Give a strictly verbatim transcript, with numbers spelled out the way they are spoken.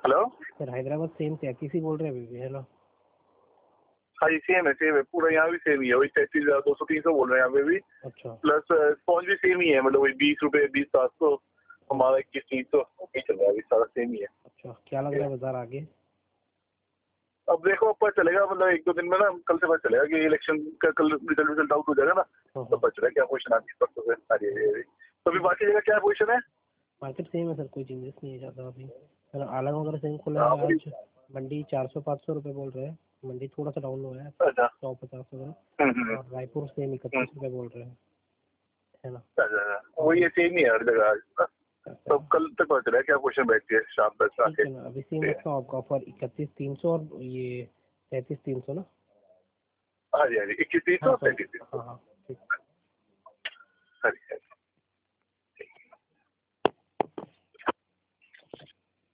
Hello sir Hyderabad same तैंतीस ही बोल रहे हैं अभी भी। हेलो हाँ जी सेम है सेम है पूरा यहाँ भी सेम ही है वही तैतीस हजार दो सौ तीन सौ बोल रहे हैं यहाँ पे भी। अच्छा प्लस स्पॉन्ज भी सेम ही है मतलब वही बीस रुपए बीस सात सौ हमारा इक्कीस तीन सौ चल रहा है अभी सारा सेम ही है। अच्छा क्या लग रहा है बाजार आगे? अब देखो अब पता चलेगा मतलब एक दो दिन में ना कल से पता चलेगा कि इलेक्शन का कल रिजल्ट रिजल्ट आउट हो जाएगा ना तो पता चलेगा क्या पोजिशन आती है परसों से आ रही है। तो अभी बाकी जगह क्या पोजिशन है? मार्केट सेम है सर, कोई चेंजेस नहीं है ज़्यादा अभी। सर आलम वगैरह सेम खुला है आज। मंडी चार सौ पाँच सौ रुपये बोल रहे हैं, मंडी थोड़ा सा डाउन हुआ है अच्छा सौ पचास वगैरह। और रायपुर सेम इकतीस रुपये बोल रहे हैं, है ना। अच्छा वही है सेम ही है हर जगह आज तो कल तक पता चलेगा क्या पोजिशन बैठती है शाम तक आके। ठीक है ना, अभी सेम रखता हूँ आपका ऑफर इकतीस तीन सौ और ये तैंतीस तीन सौ ना। हाँ जी हाँ जी इक्कीस तीन सौ तैंतीस तीन सौ।